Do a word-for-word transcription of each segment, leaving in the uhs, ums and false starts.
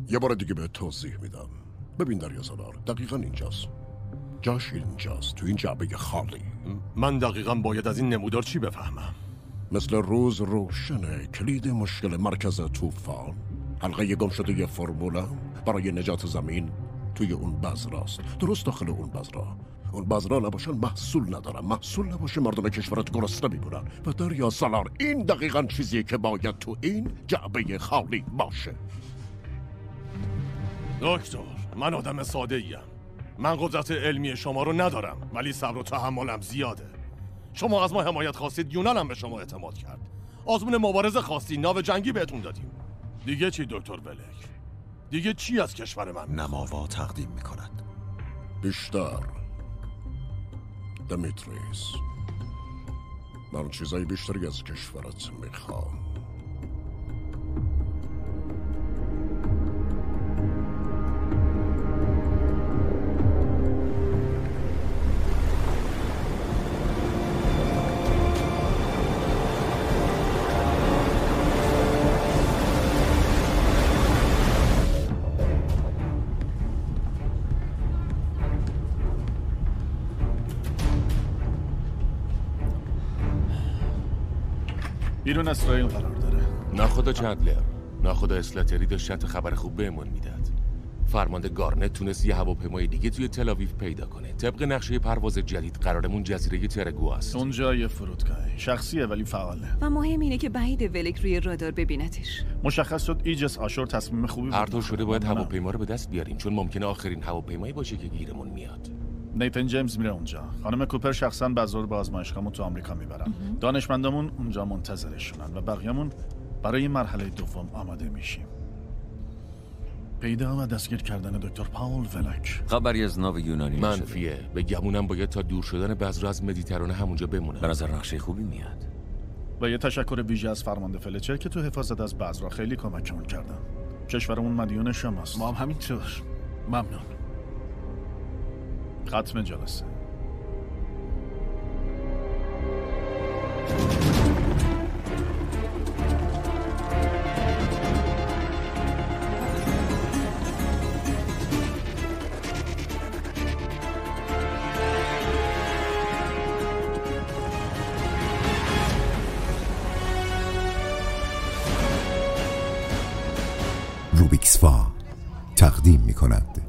یه بار دیگه به توضیح میدم. ببین دریاسالار، دقیقاً اینجاست. جاش اینجاست، تو این جعبه خالی. من دقیقاً باید از این نمودار چی بفهمم؟ مثل روز روشنه. کلید مشکل مرکز طوفان، حلقه گم شده یه فرموله برای نجات زمین توی اون بذراست. درست داخل اون بذرا. اون بذرا نباشن محصول ندارن. محصول نباشه مردم کشورت گرسنه میمونن. و دریاسالار، این دقیقاً چیزیه که باید تو این جعبه خالی باشه. دکتر، من آدم ساده ایم. من قدرت علمی شما رو ندارم، ولی صبر و تحملم زیاده. شما از ما حمایت خواستید، یونان هم به شما اعتماد کرد. آزمون مبارزه خواستی، ناو جنگی بهتون دادیم. دیگه چی دکتر ولک؟ دیگه چی از کشور من؟ نماوا تقدیم میکند. بیشتر دمیتریس، من چیزای بیشتری از کشورت میخوام. بیرون اسرائیل قرار داره. ناخدا چندلر، ناخدا اسلاتری داشت خبر خوب بهمون میداد. فرمانده گارنت تونست یه هواپیمای دیگه توی تل‌آویو پیدا کنه. طبق نقشه پرواز جدید قرارمون جزیره ترگو است. اونجا یه فرودگاه شخصیه ولی فعاله. و مهم اینه که بعید ولک روی رادار ببینتش. مشخص شد ایجس آشور تصمیم خوبی بود. هر طور شده باید هواپیما رو به دست بیاریم، چون ممکنه آخرین هواپیمایی باشه که گیرمون میاد. نیتن جیمز میره اونجا. خانم کوپر شخصا بذر به آزمایشگاهمون تو آمریکا میبرن. دانشمندامون اونجا منتظرشونن و بقیه‌مون برای مرحله دوم آماده میشیم. پیدا و دستگیر کردن دکتر پاول ولک. خبری از ناو یونانی منفیه. به گمونم باید تا دور شدن بذر از مدیترانه همونجا بمونه. به نظر نقشه خوبی میاد. و یه تشکر ویژه از فرمانده فلچر که تو حفاظت از بذر خیلی کمکمون کردن. کشورمون مدیون شماست. ما هم همینطور. ممنون. ختم جلسه. روبیکسوا تقدیم می کند.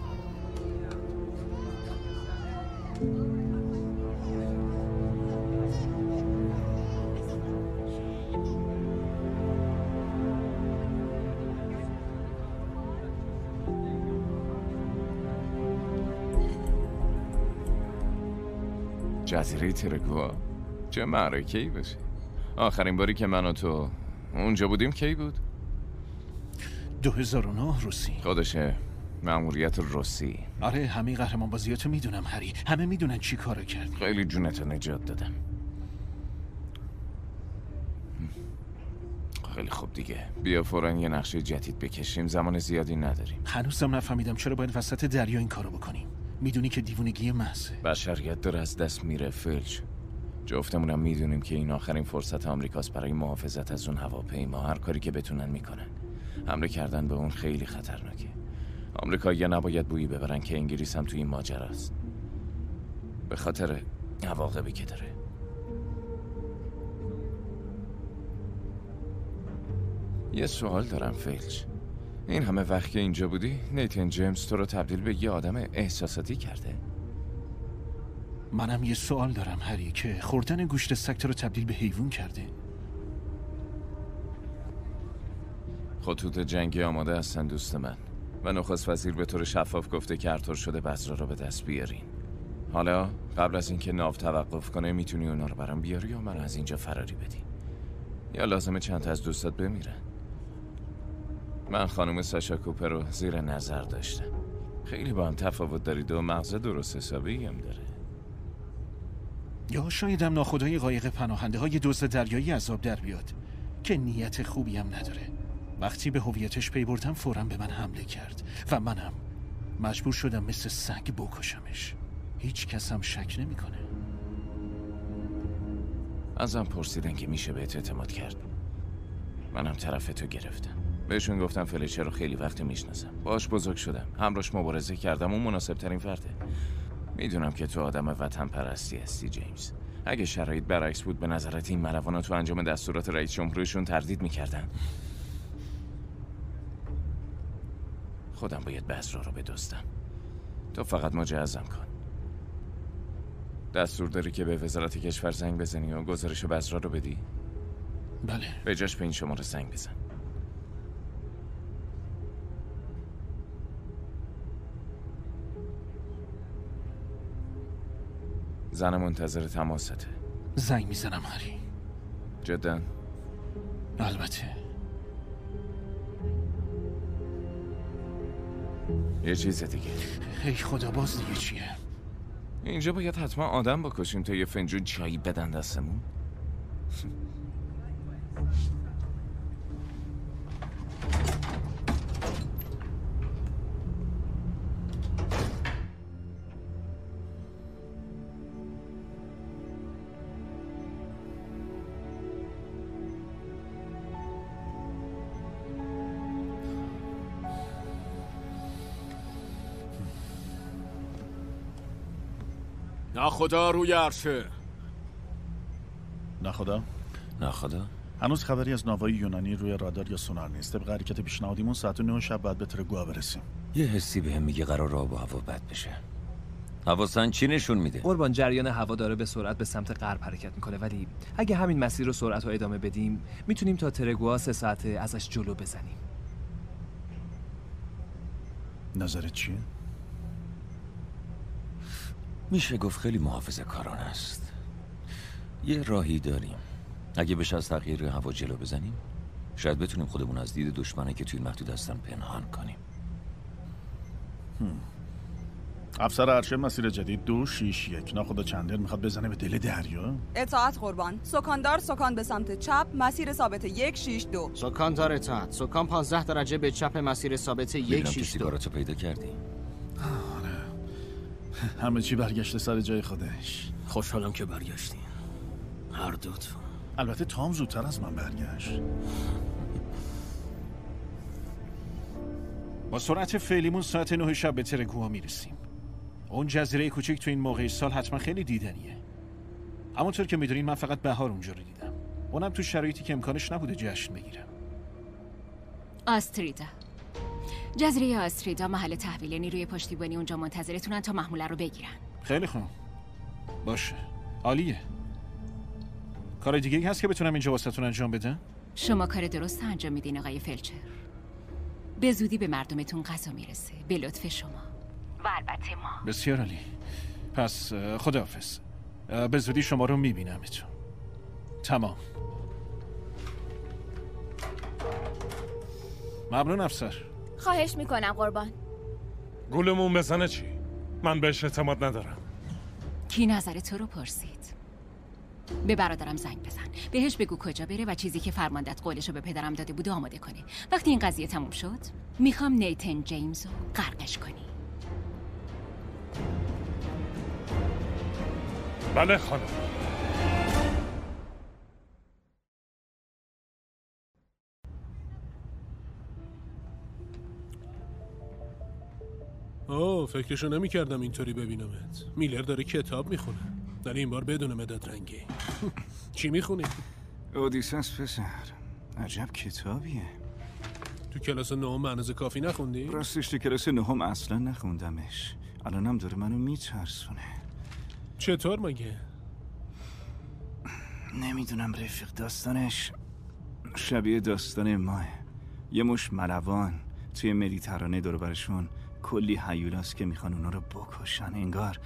جزیره ترگوا چه معرکه‌ای باشه. آخرین باری که من و تو اونجا بودیم کی بود؟ دو هزار و نه روسی. خودشه مأموریت روسی. آره همه قهرمان بازیاتو میدونم هری. همه میدونن چی کارو کردی. خیلی جونتو نجات دادم. خیلی خوب دیگه. بیا فوراً یه نقشه جدید بکشیم، زمان زیادی نداریم. هنوزم نفهمیدم چرا باید وسط دریا این کارو بکنیم. میدونی که دیوونگی محضه. بشریت داره از دست میره فلچ. جفتمونم میدونیم که این آخرین فرصت آمریکاست برای محافظت از اون هواپیما. هر کاری که بتونن میکنن. حمله کردن به اون خیلی خطرناکه. آمریکایی‌ها نباید بویی ببرن که انگلیس هم توی این ماجرا است. به خاطر عواقبی که داره. یه سوال دارم فلچ. این همه وقت که اینجا بودی نیتن جیمز تو رو تبدیل به یه آدم احساساتی کرده؟ منم یه سوال دارم هری که خوردن گوشت سگ تو رو تبدیل به حیوان کرده. خطوط جنگی آماده هستن دوست من و نخست وزیر به طور شفاف گفته که هر طور شده بذر رو به دست بیارین. حالا قبل از اینکه ناو توقف کنه میتونی اونا رو برام بیاری یا من از اینجا فراری بدی، یا لازمه چند تا از دوستات بمیرن. من خانم ساشا کوپر رو زیر نظر داشتم. خیلی با هم تفاوت دارید و مغز درست حسابی هم داره. یا شایدم ناخدای قایق پناهنده های دزد دریایی عذاب در بیاد که نیت خوبی هم نداره. وقتی به هویتش پی بردم فوراً به من حمله کرد و منم مجبور شدم مثل سگ بکشمش. هیچ کس هم شک نمیکنه. ازم پرسیدن که میشه بهت اعتماد کرد. منم طرف تو گرفتم. بهشون گفتم فلیچر رو خیلی وقت میشناسم، باهاش بزرگ شدم، همراش مبارزه کردم، اون مناسب ترین فرده. میدونم که تو آدم وطن پرستی هستی جیمز. اگه شرایط برعکس بود به نظرت این ملوانا تو انجام دستورات رئیس جمهورشون تردید میکردن؟ خودم باید بذرا رو بدزدم. تو فقط مجهزم کن. دستور داری که به وزارت کشور زنگ بزنی و گزارش بذرا رو بدی؟ بله. به جاش به این شماره زنگ بزن. زن منتظر تماسته. زنگ میزنم هری. جدا؟ البته. یه چیز دیگه. ای خدا باز دیگه چیه؟ اینجا باید حتما آدم بکشیم تا یه فنجون چایی بدن دستمون؟ نه خدا روی عرشه. نه خدا؟ نه خدا؟ هنوز خبری از ناوای یونانی روی رادار یا سونار نیست. طبق حرکت پیشنهادیمون ساعت نه شب بعد به ترگوا برسیم. یه حسی بهم میگه قرار آب و هوا بد بشه. حواسن چی نشون میده؟ قربان جریان هوا داره به سرعت به سمت غرب حرکت میکنه، ولی اگه همین مسیر رو سرعت رو ادامه بدیم میتونیم تا ترگوا سه ساعته ازش جلو بزنیم. نظرت چیه؟ میشه گفت خیلی محافظه کارانه است. یه راهی داریم. اگه بشه از تغییر هوا جلو بزنیم شاید بتونیم خودمون از دید دشمنه که توی محدود هستن پنهان کنیم. هم. افسر ارشد مسیر جدید دو شیش یک. ناخدا چندر میخواد بزنه به دل دریا. اطاعت قربان. سکاندار سکان به سمت چپ، مسیر ثابت یک شیش دو. سکاندار اطاعت. سکان پانزده درجه به چپ، مسیر ثابت یک شیش دو. سیگاراتو پیدا کردی؟ آره. همه چی برگشته سر جای خودش. خوشحالم که برگشتی هر دوتون. البته تام زودتر از من برگشت. با سرعت فعلیمون ساعت نه شب به ترگوا میرسیم. اون جزیره کوچیک تو این موقع سال حتما خیلی دیدنیه. همونطور که میدونین من فقط بهار اونجا رو دیدم، اونم تو شرایطی که امکانش نبوده جشن بگیرم. آستریدا، جزیره آستریدا محل تحویل نیروی پشتیبانی اونجا منتظرتونن تا محموله رو بگیرن. خیلی خوب، باشه، عالیه. کار دیگه هست که بتونم اینجا واسهتون انجام بدم؟ شما کار درست انجام میدین آقای فلچر. به زودی به مردمتون غذا میرسه، به لطف شما و البته ما. بسیار عالی. پس خداحافظ. به زودی شما رو میبینمتون. تمام. ممنون افسر. خواهش میکنم قربان. گولمون بزنه چی؟ من بهش اعتماد ندارم. کی نظر تو رو پرسید؟ به برادرم زنگ بزن، بهش بگو کجا بره و چیزی که فرماندت قولشو به پدرم داده بود آماده کنه. وقتی این قضیه تموم شد میخوام نیتن جیمز رو غرقش کنی. بله خانم. آه فکرشو نمی کردم اینطوری ببینمت. میلر داره کتاب میخونه، ولی این بار بدون مداد رنگی. چی میخونی؟ اودیسس پسر، عجب کتابیه. تو کلاس نهم معنز کافی نخوندی؟ راستش تو کلاس نهم اصلا نخوندمش. الانم داره منو میترسونه. چطور مگه؟ نمیدونم رفیق، داستانش شبیه داستان ماه. یه مش ملوان توی مدیترانه دور برشون کلی هیولاست که میخوان اونا رو بکشن. انگار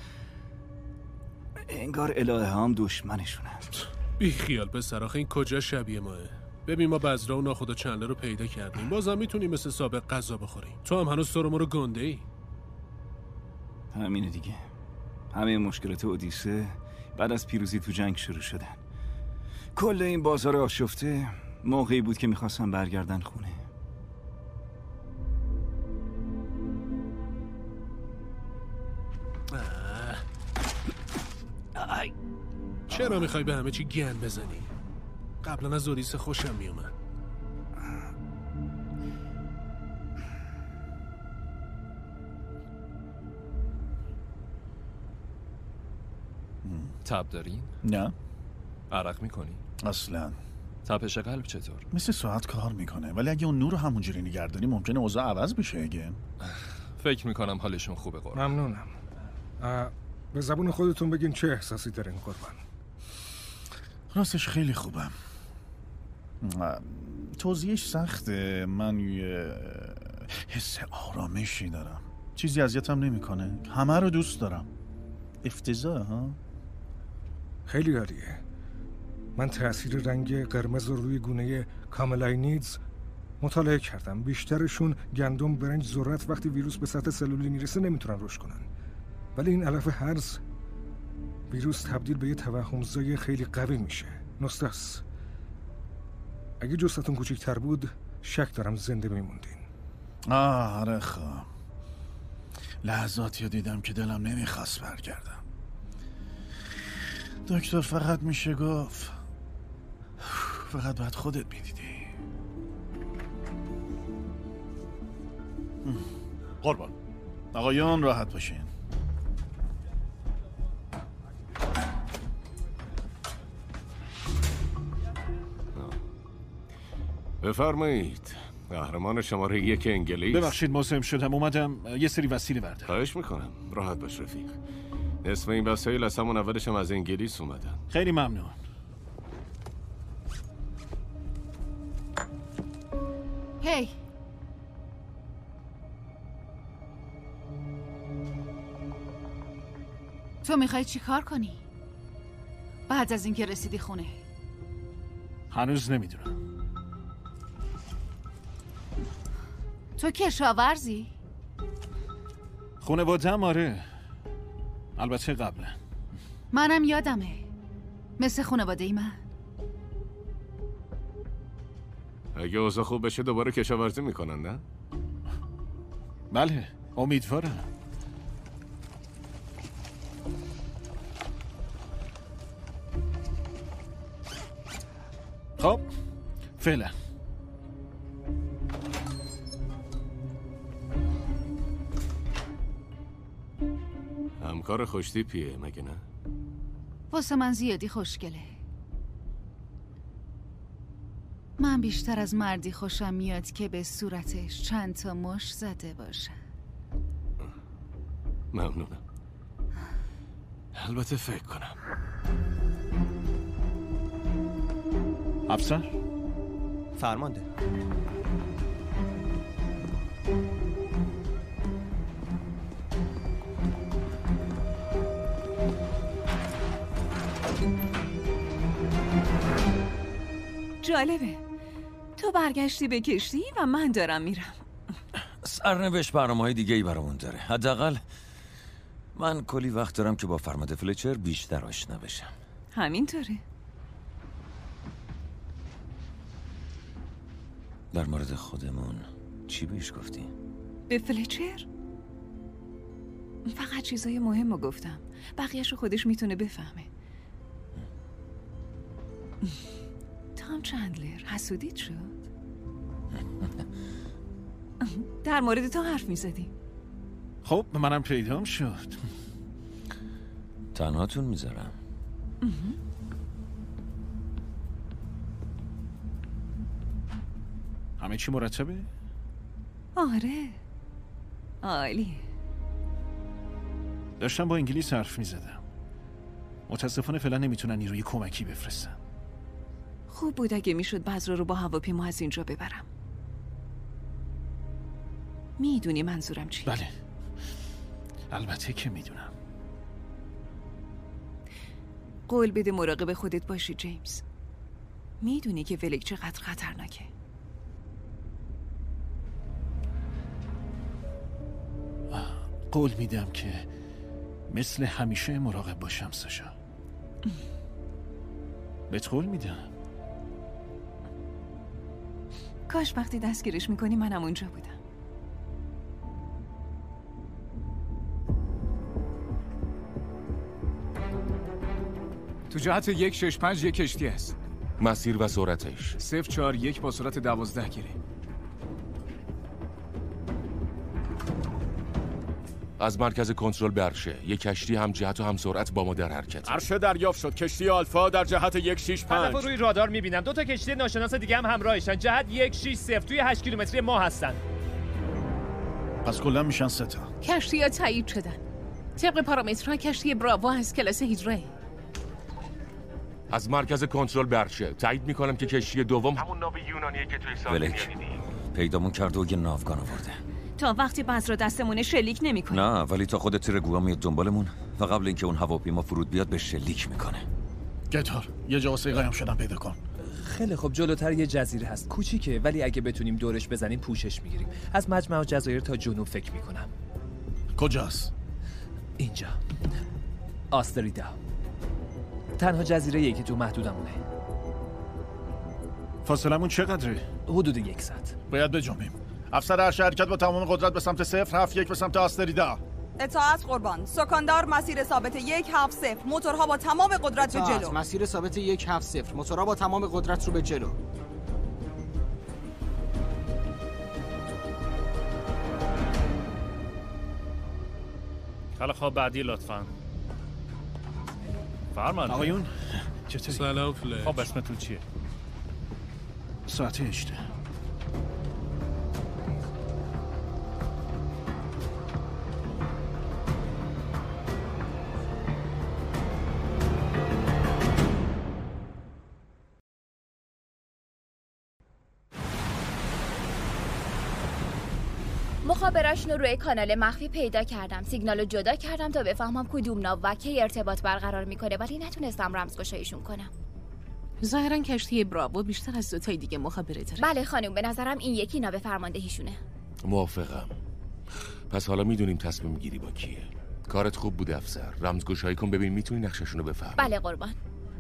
انگار الهه هم دشمنشونن. بی خیال پسر، آخه این کجا شبیه ماه؟ ببین ما بذرا و ناخدا چندلر رو پیدا کردیم، بازم میتونیم مثل سابق غذا بخوریم. تو هم هنوز سر ما رو گنده ای. همینه دیگه. همه مشکلات اودیسه بعد از پیروزی تو جنگ شروع شدن. کل این بازار آشفته موقعی بود که میخواستن برگردن خونه. آی. چرا میخوای به همه چی گن بزنی؟ قبلا از اودیسه خوشم میومد. تب دارین؟ نه. عرق میکنی؟ اصلا. تپش قلب چطور؟ مثل ساعت کار میکنه، ولی اگه اون نور رو همونجوری نگهداری ممکنه اوضاع عوض بشه اگه. فکر میکنم حالشون خوبه قربان. ممنونم. به زبون خودتون بگین چه احساسی دارین قربان؟ راستش خیلی خوبم. توضیحش سخته. من یه حس آرامشی دارم، چیزی اذیتم نمیکنه، همه رو دوست دارم. افتضاح ها؟ خیلی عالیه. من تأثیر رنگ قرمز رو روی گونه کاملاینیدز مطالعه کردم. بیشترشون گندم، برنج، ذرت وقتی ویروس به سطح سلولی میرسه نمیتونن رشد کنن. ولی این علف هرز ویروس تبدیل به یه توهمزای خیلی قوی میشه. نستاس. اگه جثتون کوچیک‌تر بود شک دارم زنده میموندین. آه آره خواه. لحظاتی رو دیدم که دلم نمیخواست برگردم. دکتر فقط میشه گفت فقط باید خودت میدیدی. قربان. آقایان راحت باشین. بفرمایید. قهرمان شماره یک انگلیس. ببخشید مزاحم شدم، اومدم یه سری وسیله بردارم. خواهش میکنم، راحت باش رفیق. اسم این وسایل از همون اولش هم از انگلیس اومدن. خیلی ممنون. هی تو میخوای چی کار کنی؟ بعد از اینکه رسیدی خونه؟ هنوز نمیدونم. تو کشاورزی؟ خانواده‌ام آره، البته قبلا. منم یادمه، مثل خانواده من. اگه اوضاع خوب بشه دوباره کشاورزی میکنن نه؟ بله امیدوارم. خب فعلا. همکار خوشتیپیه مگه نه؟ واسه من زیادی خوشگله. من بیشتر از مردی خوشم میاد که به صورتش چند تا مش زده باشه. ممنونم. البته فکر کنم. افسر؟ فرمانده. جالبه، تو برگشتی به کشتی و من دارم میرم. سرنوشت برنامه‌های دیگه ای برامون داره. حداقل من کلی وقت دارم که با فرمانده فلچر بیشتر آشنا بشم. همینطوره. در مورد خودمون چی بهش گفتی؟ به فلچر؟ فقط چیزای مهم رو گفتم، بقیه‌شو خودش میتونه بفهمه. تام چندلر حسودیت شد؟ در مورد تو حرف میزدی. خب منم پیدام شد. تنهاتون میذارم. همه چی مرتبه؟ آره عالیه. داشتم با انگلیس حرف میزدم. متاسفانه فعلا نمیتونن نیروی کمکی بفرستن. خوب بود اگه میشد بذرا رو با هواپیما از اینجا ببرم. میدونی منظورم چیه؟ بله البته که میدونم. قول بده مراقب خودت باشی جیمز. میدونی که ولک چقدر خطرناکه. قول میدم که مثل همیشه مراقب باشم ساشا. بهت قول میدم. کاش وقتی دستگیرش میکنی منم اونجا بودم. تو جهت یک شش پنج یک کشتی است. مسیر و سرعتش صفر چهار یک با سرعت دوازده گیری. از مرکز کنترل به عرشه. یک کشتی هم جهت و هم سرعت با ما در حرکت. عرشه دریافت شد. کشتی آلفا در جهت یک شش پنج. هدف روی رادار میبینم. دو تا کشتی ناشناس دیگه هم همراهشن. جهت یک شش صفر توی هشت کیلومتری ما هستن. پس کلا میشن سه تا. کشتی‌ها تایید شدن. طبق پارامترها کشتی براوو از کلاس هیدره. از مرکز کنترل به عرشه تایید میکنم که کشتی دوم همون ناو یونانیه که توی سال ولک پیدامون کرده و یه ناوگان آورده. تا وقتی بذر دستمون شلیک نمیکنه. نه ولی تا خود ترگوا میاد دنبالمون و قبل اینکه اون هواپیما فرود بیاد به شلیک میکنه. گتار یه جا واسه قایم شدن پیدا کن. خیلی خب جلوتر یه جزیره هست. کوچیکه ولی اگه بتونیم دورش بزنیم پوشش میگیریم. از مجمع جزایر تا جنوب فکر میکنم. کجاست؟ اینجا. آستریدا. تنها جزیره‌ایه که تو محدودمونه. فاصلمون چقدره؟ حدود یک ساعت. باید بجنبیم. افسر ارشد حرکت با تمام قدرت به سمت صفر هفت یک به سمت آستریدا. اطاعت قربان. سکاندار مسیر ثابت یک هفت صفر. موتورها با تمام قدرت به جلو. مسیر ثابت یک هفت صفر. موتورها با تمام قدرت رو به جلو. خیلی خواب بعدی لطفاً. فرمان آقایون چطوری؟ سلام فلش. خب اسمتون چیه؟ ساعت هشته. مخابراشون رو روی کانال مخفی پیدا کردم. سیگنال رو جدا کردم تا بفهمم کدوم ناو و کی ارتباط برقرار میکنه ولی نتونستم رمزگشاییشون کنم. ظاهرا کشتی براوو بیشتر از دو تای دیگه مخابره داره. بله خانم به نظرم این یکی ناو فرماندهیشونه. موافقم. پس حالا میدونیم تصمیم گیری با کیه. کارت خوب بوده افسر. رمزگشایی کن ببین میتونی نقششون رو بفهمی. بله قربان.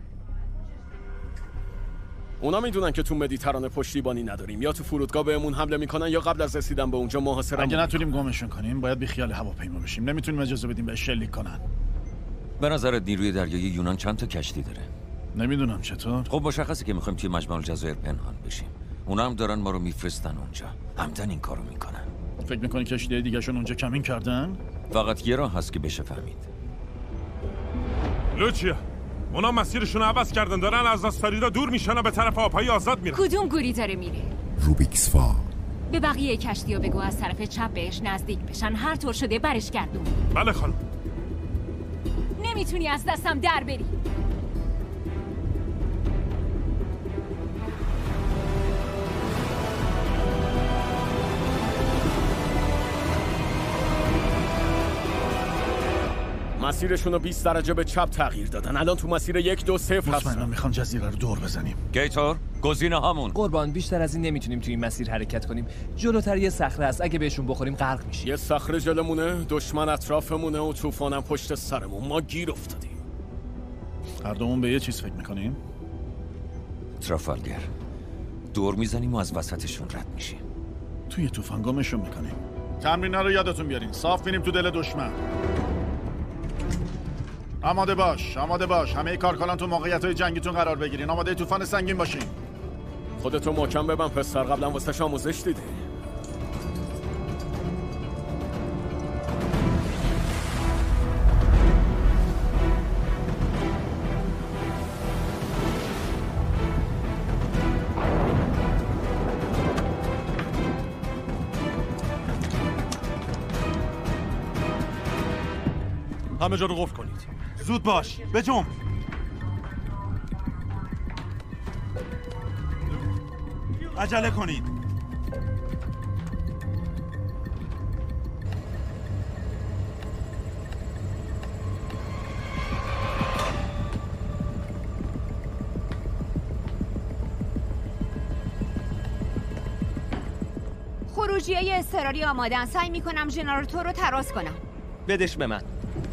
اونا میدونن که تو مدیترانه پشتیبانی نداریم. یا تو فرودگاه بهمون حمله میکنن یا قبل از رسیدن به اونجا محاصره. اگه نتونیم گمشون کنیم باید بیخیال هواپیما بشیم. نمیتونیم اجازه بدیم به شلیک کنن. به نظرت نیروی دریایی یونان چند تا کشتی داره؟ نمیدونم چطور. خب مشخصه که میخوایم توی مجمع الجزایر پنهان بشیم. اونا هم دارن ما رو میفرستن اونجا. عمدن این کارو میکنن. فکر میکنی کشتی دیگه‌شون اونجا کمین کردن؟ فقط یه راه هست که بشه فهمید. لوچیا اونا مسیرشون رو عوض کردن، دارن از آستریدا دور میشن و به طرف آبهای آزاد میرن. کدوم گوری داره میره؟ روبیکس فا. به بقیه کشتیو بگو از طرف چپ بهش نزدیک بشن. هر طور شده برش گردون. بله خانم. نمیتونی از دستم در بری. مسیرشون رو بیست درجه به چپ تغییر دادن. الان تو مسیر یک دو صفر هستن. مطمئنم میخوان جزیره رو دور بزنیم. گیتور گزینه هامون. قربان بیشتر از این نمیتونیم توی این مسیر حرکت کنیم. جلوتر یه صخره است. اگه بهشون بخوریم غرق میشیم. یه صخره جلومونه، دشمن اطرافمونه و طوفانم پشت سرمون. ما گیر افتادیم. هر دومون به یه چیز فکر میکنیم. ترافالگر. دور میزنیم و از وسطشون رد میشیم. توی طوفان گمشون میکنیم. تمرینا رو یادتون بیارین. صاف بینیم تو دل دشمن. آماده باش، آماده باش. همه کارکنان تو موقعیت‌های جنگیتون قرار بگیرین. آماده طوفان سنگین باشین. خودتو محکم ببن پسر، قبلا واسش آموزش دیدی. همه جا رو قفل کنید. زود باش، بجنب. عجله کنید. خروجیای اضطراری آمادن. سعی میکنم ژنراتور رو تراز کنم. بدش به من.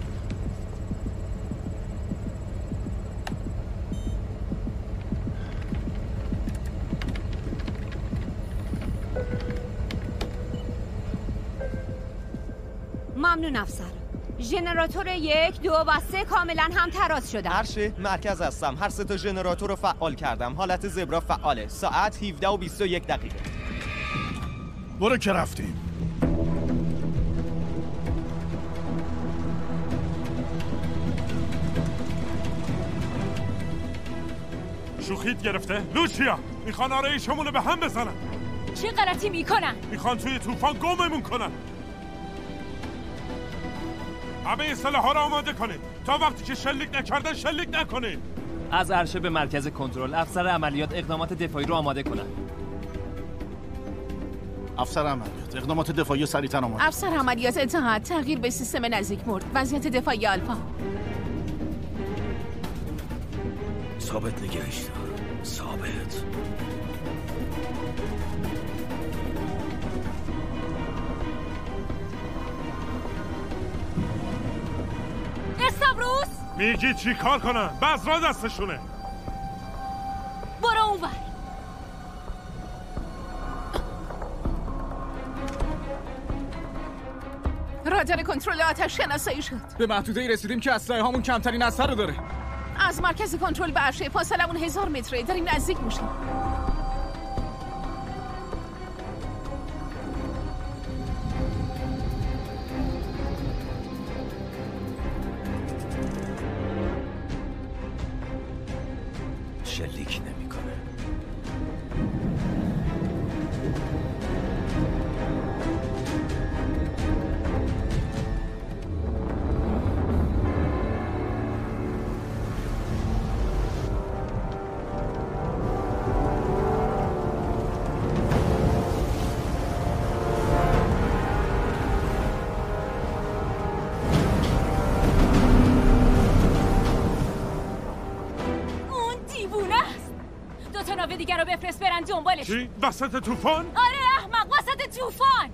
ممنون افسر. ژنراتور یک، دو و سه کاملا هم تراز شدن. عرشه مرکز هستم. هر سه تا ژنراتور رو فعال کردم. حالت زبرا فعاله. ساعت هفده و بیست و یک دقیقه. برو که رفتیم. شوخیت گرفته؟ لوچیا میخوان آرایشمون رو به هم بزنن. چه غلطی میکنن؟ میخوان توی طوفان گممون کنن. همه سلاح‌ها رو آماده کنید تا وقتی که شلیک نکردن شلیک نکنید. از عرشه به مرکز کنترل، افسر عملیات اقدامات دفاعی رو آماده کنن. افسر عملیات اقدامات دفاعی سریعتر آماده. افسر عملیات اتحاد تغییر به سیستم نزدیک مرد. وضعیت دفاعی آلفا. ثابت نگهش دار. ثابت. استابروس میگی چی کار کنن؟ بذرا دستشونه. برو اونور. رادار کنترل آتش شناسایی شد. به محدوده‌ای رسیدیم که اسلحه هامون کمترین اثر رو داره. از مرکز کنترل به عرشه فاصلمون هزار متره. داریم نزدیک میشیم. شلیک نمیکنه. دیگر رو بفرست برن دنبالش. چی؟ وسط طوفان؟ آره احمق، وسط طوفان.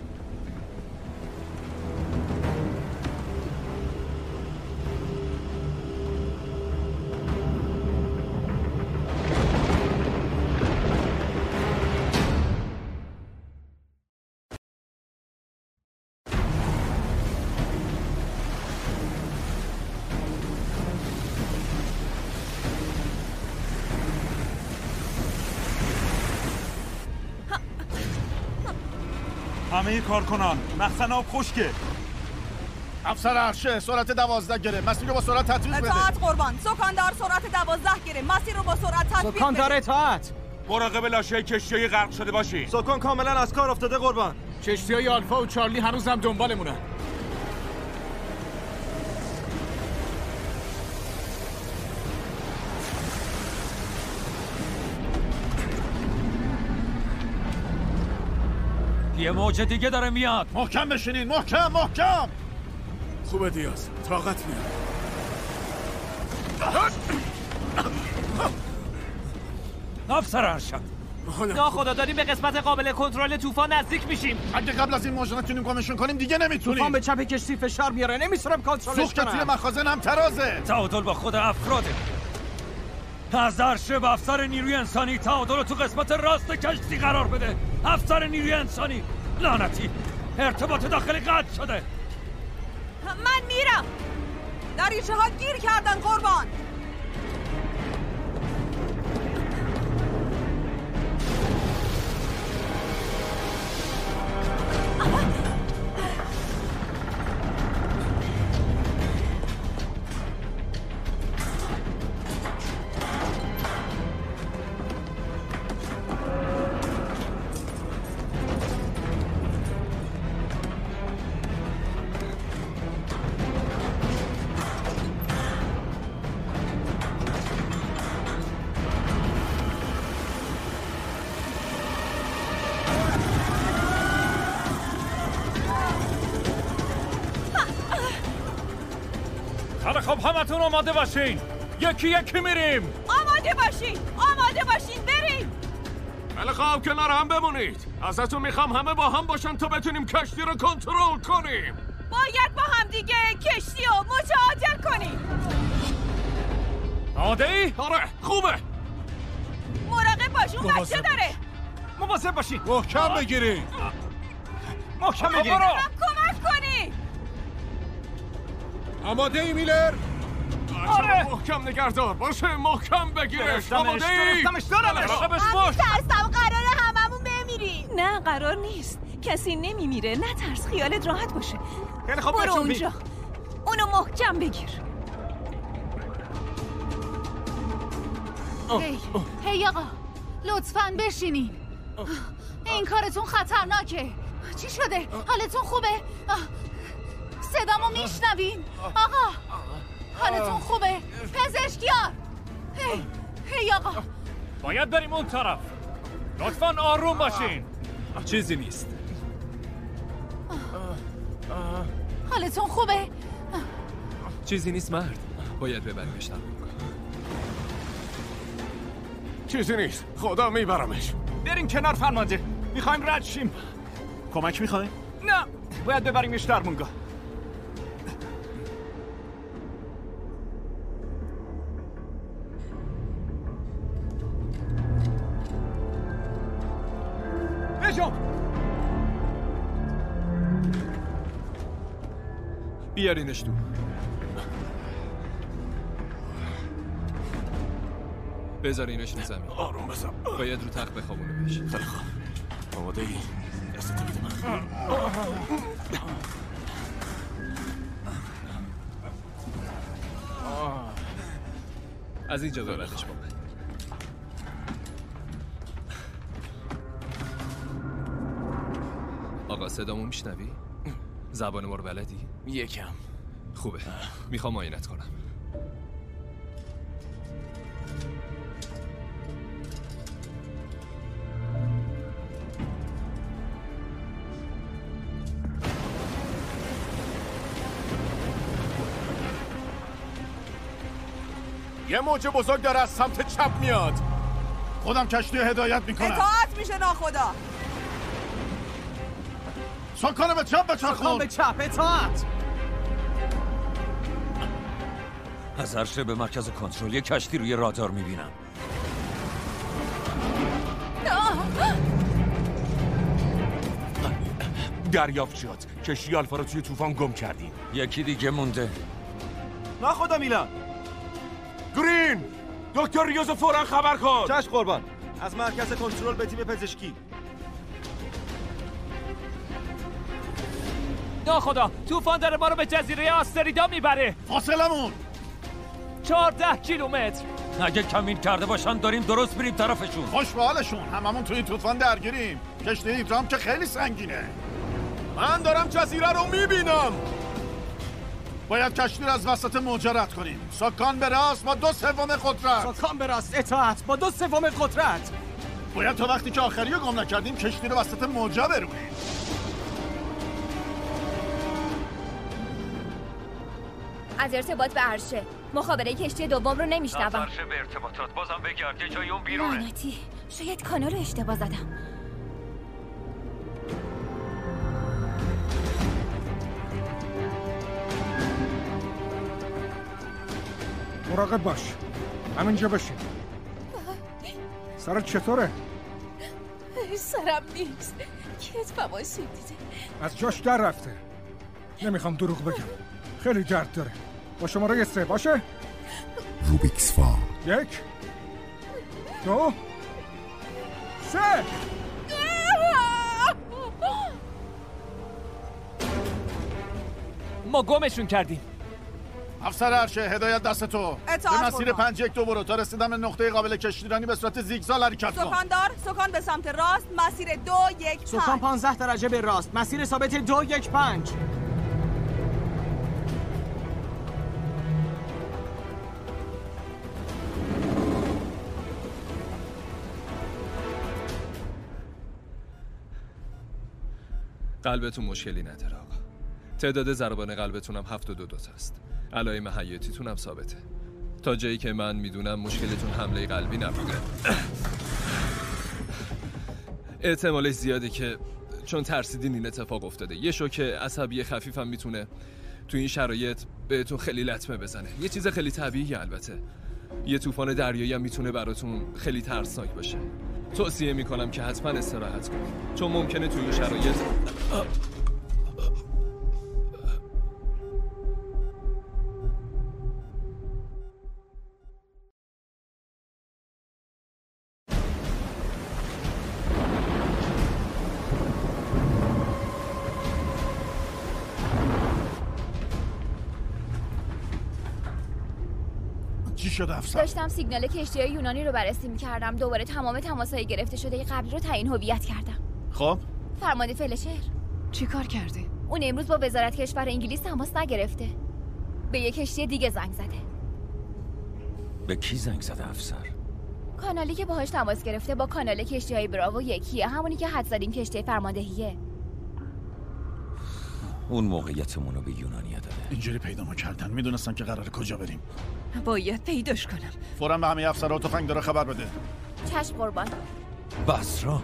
همه کارکنان مخزن آب خشکه. افسر عرشه سرعت دوازده گره، مسیر رو با سرعت تطبیق بده. اطاعت قربان. سکاندار سرعت دوازده گره، مسیر رو با سرعت تطبیق بده. سکاندار اطاعت. مراقب لاشه کشتی‌های غرق شده باشی. سکان کاملا از کار افتاده قربان. کشتی‌های آلفا و چارلی هنوزم دنبالمونن. یه موج دیگه داره میاد. محکم بشینین، محکم محکم. خوبه دیاز، طاقت میاد. افسر ارشد ناخدا داریم به قسمت قابل کنترل طوفان نزدیک میشیم. اگه قبل از این موج نتونیم گمشون کنیم دیگه نمیتونیم. طوفان به چپ کشتی فشار میاره، نمیتونم کنترلش کنم. سوخت توی مخازن هم ترازه. تعادل با خود افراده. از عرشه به افسر نیروی انسانی تعادل رو تو قسمت راست کشتی قرار بده. افسر نیروی انسانی. لعنتی ارتباط داخلی قطع شده. من میرم. دریچه ها گیر کردن قربان. خب همتون آماده باشین. یکی یکی میریم. آماده باشین، آماده باشین، بریم. بله خواهم کنار هم بمونید. ازتون میخوام همه با هم باشن تا بتونیم کشتی رو کنترل کنیم. باید با هم دیگه کشتی رو متعادل کنیم. آماده ای؟ آره خوبه. مراقب باش، اون بچه داره. مواظب باشین. محکم بگیرین. محکم بگیرین. کمک کنی. آماده ای میلر؟ آره محکم نگردار باشه، محکم بگیرش. آماده ای؟ من ترسم قراره هممون بمیریم. نه قرار نیست، کسی نمیمیره. نه ترس، خیالت راحت باشه. خیلی خب برو اونجا، اونو محکم بگیر. هی هی آقا لطفاً بشینین. این کارتون خطرناکه. چی شده؟ حالتون خوبه؟ صدامو میشنوین؟ آقا حالتون خوبه؟ پزشکیار. هی هی آقا باید بریم اون طرف. لطفاً آروم باشین. چیزی نیست. حالتون خوبه؟ چیزی نیست مرد. باید ببریمش در بگاه. چیزی نیست. خدا میبرمش. بریم کنار فرمانده. میخوایم رد شیم. کمک میخوای؟ نه باید ببریمش در مونگاه. بجام بیارینش تو. بذارینش رو زمین. آروم بزن. باید رو تخت بخوابونیمش. خیلی خوب. آماده ای؟ دستتو بده من. از اینجا ببردش با من. آقا صدامو میشنوی؟ زبان ما رو بلدی؟ یکم. خوبه. میخوام معاینت کنم. یه موج بزرگ داره از سمت چپ میاد. خودم کشتی هدایت میکنم. اطاعت میشه ناخدا. سکان به چپ بچرخون. سکان به چپ اطاعت. از عرشه به مرکز کنترل یه کشتی روی رادار میبینم. دریافت شد. کشتی آلفا رو توی طوفان گم کردیم. یکی دیگه مونده. ناخدا میلان. گرین! دکتر ریوزو فوراً خبر کن. چشم قربان. از مرکز کنترل به تیم پزشکی. ناخدا طوفان داره ما رو به جزیره آستریدا میبره. فاصلمون چهارده کیلومتر. اگه کمین کرده باشن داریم درست بریم طرفشون. خوش به حالشون. هممون توی این طوفان درگیریم. کشتی ایدرام که خیلی سنگینه. من دارم جزیره رو میبینم. باید کشتی رو از وسط موجه رد کنیم. سکان به راست با دو سوم قدرت. سکان به راست اطاعت با دو سوم قدرت. باید تا وقتی که آخری رو گم نکردیم کشتی رو وسط موجه برونیم. از ارتباط به عرشه مخابره کشتی دوم رو نمیشنوم. از عرشه به ارتباطات بازم بگرد. یه جای اون بیرونه. لعنتی شاید کانال رو اشتباه زدم. مراقب باش. همینجا بشین. سرت چطوره؟ سرم نیست. کتفم آسیب دیده. از جاش در رفته. نمیخوام دروغ بگم. خیلی درد داره. با شماره سه باشه؟ روبیکس فا. یک دو سه. ما گمشون کردیم. افسر عرشه هدایت دست تو. به مسیر پنج یک دو برو تا رسیدن به نقطه قابل کشتیرانی به صورت زیگزال حرکت کن. سکاندار سکان به سمت راست مسیر دو یک پنج. سکان پانزده درجه به راست مسیر ثابت دو یک پنج. قلبتون مشکلی نداره آقا. تعداد ضربان قلبتون هم هفت و دو دوت است. علائم حیاتیتون هم ثابته. تا جایی که من میدونم مشکلتون حمله قلبی نبوده. احتمالش زیاده که چون ترسیدین این اتفاق افتاده. یه شوک عصبی خفیف هم میتونه تو این شرایط بهتون خیلی لطمه بزنه. یه چیز خیلی طبیعیه البته. یه طوفان دریایی هم میتونه براتون خیلی ترسناک باشه. توصیه میکنم که حتما استراحت کنید چون ممکنه توی این شرایط چی شده افسر؟ داشتم سیگنال کشتی‌های یونانی رو بررسی می‌کردم. دوباره تمام تماس‌های گرفته شده قبلی رو تعیین هویت کردم. خب فرمانده فلشر چی کار کرده؟ اون امروز با وزارت کشور انگلیس تماس نگرفته. به یک کشتی دیگه زنگ زده. به کی زنگ زده افسر؟ کانالی که باهاش تماس گرفته با کانال کشتی‌های براو یکیه، همونی که حد زدیم کشتی فرماندهیه. اون موقعیتمون رو به یونانیا داده. اینجوری پیدا ما کردن میدونستن که قراره کجا بریم. باید پیداش کنم. فوراً به همه افسرها تفنگ داره خبر بده. چشم قربان. بسرا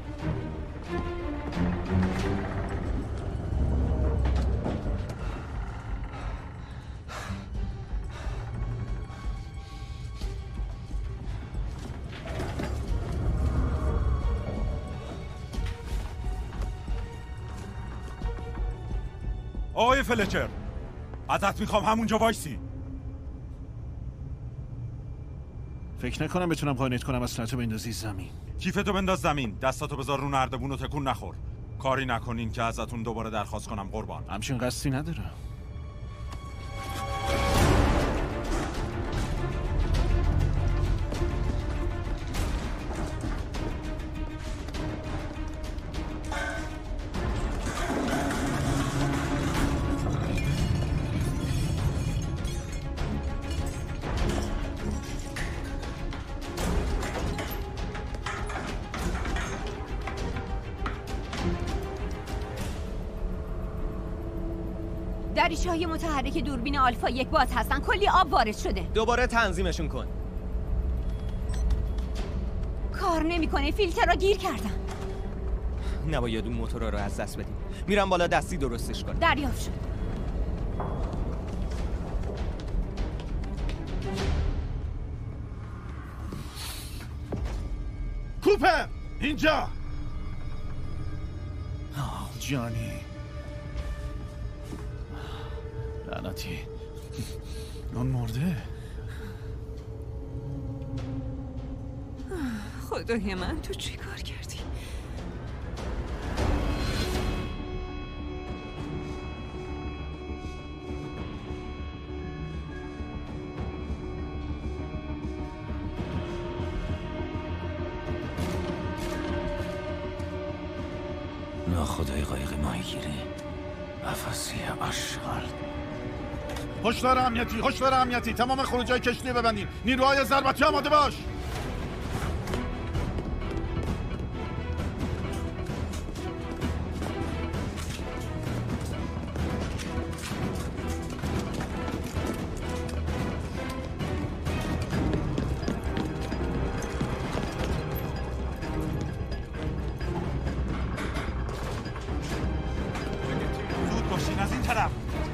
آقای فلچر، ازت میخوام همونجا وایسی. فکر نکنم بتونم قانعت کنم اسلحه‌تو بندازی زمین. کیفتو بنداز زمین، دستاتو بذار رو نردبون و تکون نخور. کاری نکنین که ازتون دوباره درخواست کنم قربان. همچین قصدی ندارم. دریچه‌های متحرک دوربین آلفا یک باز هستن. کلی آب وارد شده. دوباره تنظیمشون کن. کار نمیکنه. فیلترها گیر کردن. نباید اون موتورا رو از دست بدیم. میرم بالا دستی درستش کنم. دریافت شد. کوپر اینجا. آه جانی لعنتی، اون مرده. خدای من، تو چی کار کردی؟ ناخدای قایق ماهیگیری، افسی اشغال. هشدار امنیتی، هشدار امنیتی، تمام خروجای کشتی ببندین. نیروهای ضربتی آماده باش. زود باشین از این طرف.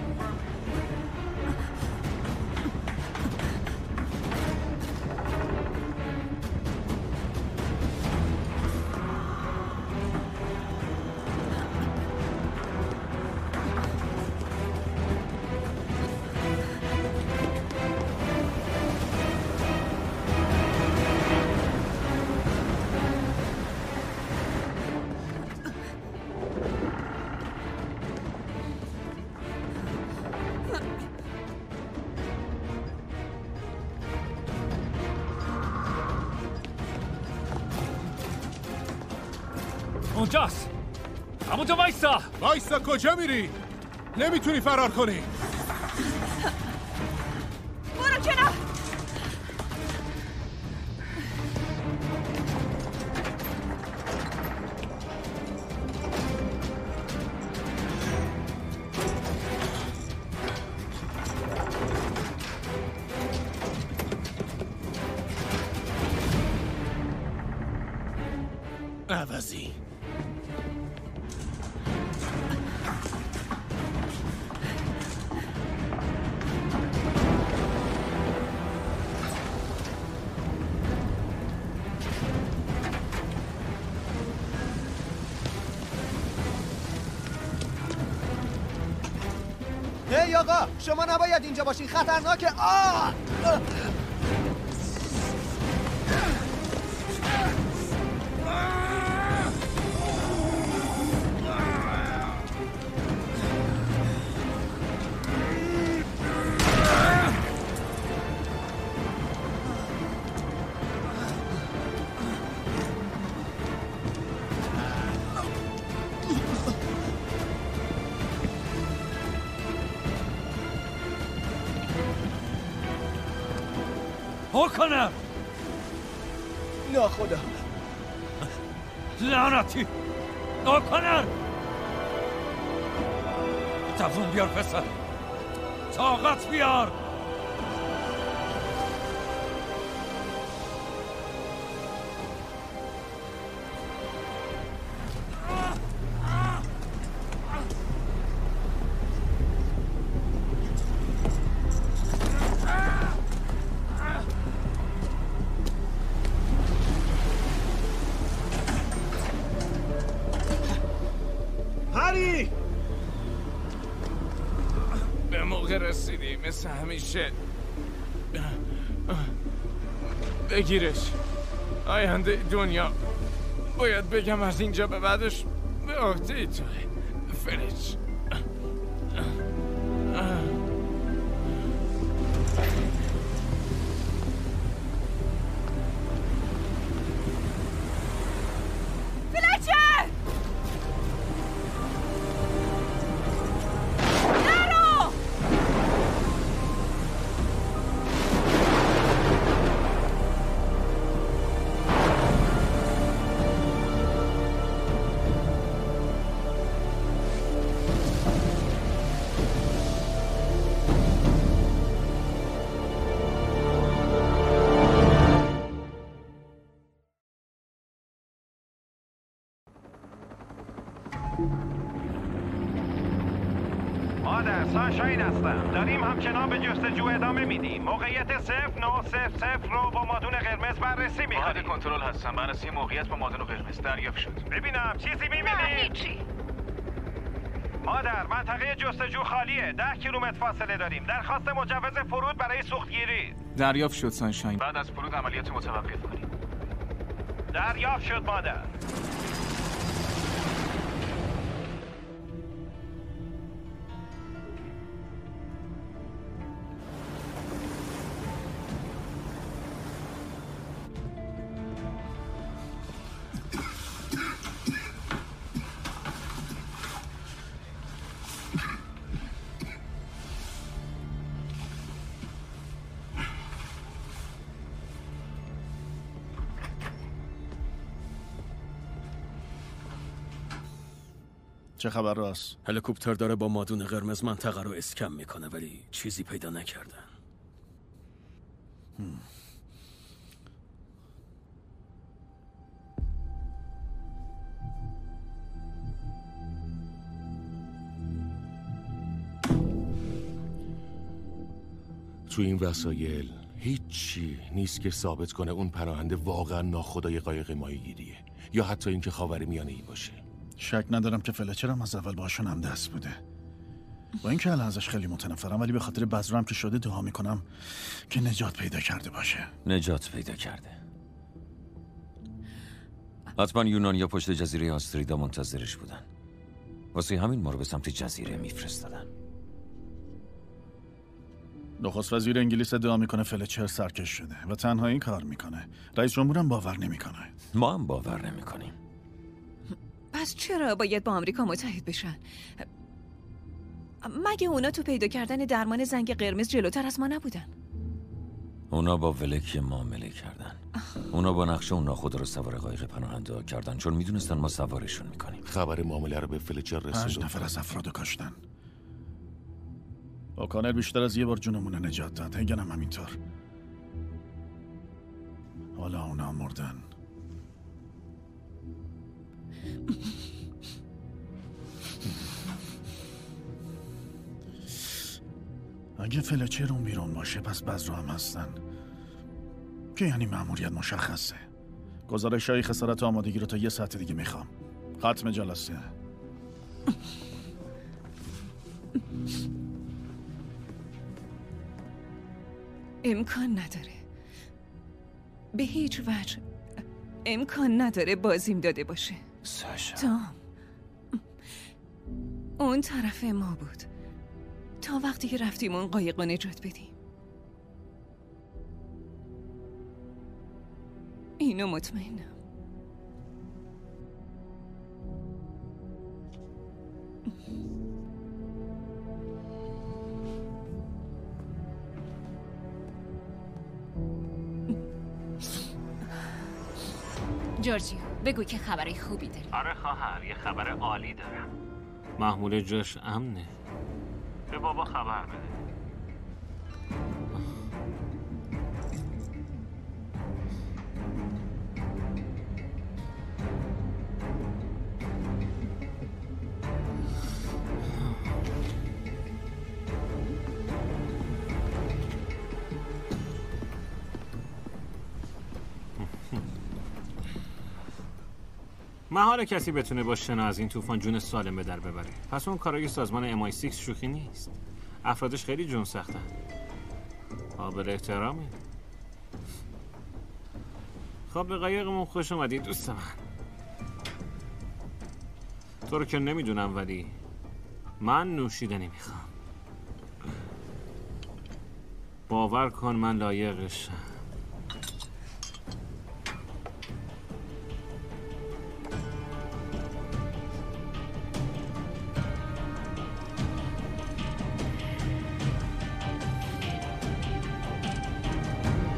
اونجاست. همونجا وایسا. وایسا کجا میری؟ نمیتونی فرار کنی. برو کنار. عوضی هی آقا، شما نباید اینجا باشین، خطرناکه. آه! اوکنر ناخدا لعنتی اوکنر دووم بیار پسر طاقت بیار به موقع رسیدی مثل همیشه. بگیرش. آینده دنیا باید بگم از اینجا به بعدش به عهده توه فلچ. مادر سانشاین هستم. داریم همچنان به جستجو ادامه میدیم. موقعیت صفر نه صفر صفر رو با مادون قرمز بررسی میکنیم. کنترل هستم. بررسی موقعیت با مادون قرمز دریافت شد. ببینم چیزی میبینی؟ نه هیچی. مادر منطقه جستجو خالیه. ده کیلومتر فاصله داریم. درخواست مجوز فرود برای سوختگیری. دریافت شد سانشاین. بعد از فرود عملیات متوقف کنیم. دریافت شد مادر. چه خبر راست؟ هلیکوپتر داره با مادون قرمز منطقه رو اسکن میکنه ولی چیزی پیدا نکردن. هم. تو این وسایل هیچی نیست که ثابت کنه اون پناهنده واقعا ناخدای قایق ماهیگیریه یا حتی اینکه خاورمیانه‌ای باشه. شک ندارم که فلچرم از اول باشون هم دست بوده. با اینکه الان ازش خیلی متنفرم ولی به خاطر بذرم که شده دعا میکنم که نجات پیدا کرده باشه. نجات پیدا کرده. حتما یونانیا پشت جزیره آستریدا منتظرش بودن. واسه همین ما رو به سمت جزیره میفرستادن. نخست وزیر انگلیس ادعا میکنه فلچر سرکش شده و تنهایی کار میکنه. رئیس جمهورم باور نمیکنه. ما هم باور نمیکنیم. پس چرا باید با آمریکا متحد بشن؟ مگه اونا تو پیدا کردن درمان زنگ قرمز جلوتر از ما نبودن؟ اونا با ولک معامله کردن. اونا با نقشه اون ناخدا رو سوار قایق پناهنده کردن چون میدونستن ما سوارشون میکنیم. خبر معامله رو به فلچر رسید. پنج نفر از افرادو کاشتن. اوکانر بیشتر از یه بار جونمون رو نجات داد. هگنم همینطور. حالا اونا مردن. اگه فلچر اون بیرون باشه پس بذرا هم هستن که یعنی مأموریت مشخصه. گزارش های خسارت و آمادگی رو تا یه ساعت دیگه میخوام. ختم جلسه. امکان نداره. به هیچ وجه امکان نداره بازیم داده باشه. ساشا تام اون طرف ما بود تا وقتی که رفتیم اون قایق رو نجات بدیم. اینو مطمئنم. جورجیو بگو که خبر خوبی داری. آره خواهر، یه خبر عالی دارم. محمول جاش امنه. به بابا خبر بده. محال کسی بتونه با شنا از این طوفان جون سالم به در ببره. پس اون کارای سازمان ام آی شش شوخی نیست. افرادش خیلی جون سختن. قابل احترامی. خب به قایقمون خوش اومدی دوست من. تو رو که نمیدونم ولی من نوشیدنی میخوام. باور کن من لایقشم.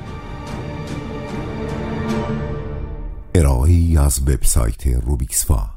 ارائه‌ای از وبسایت روبیکسفا.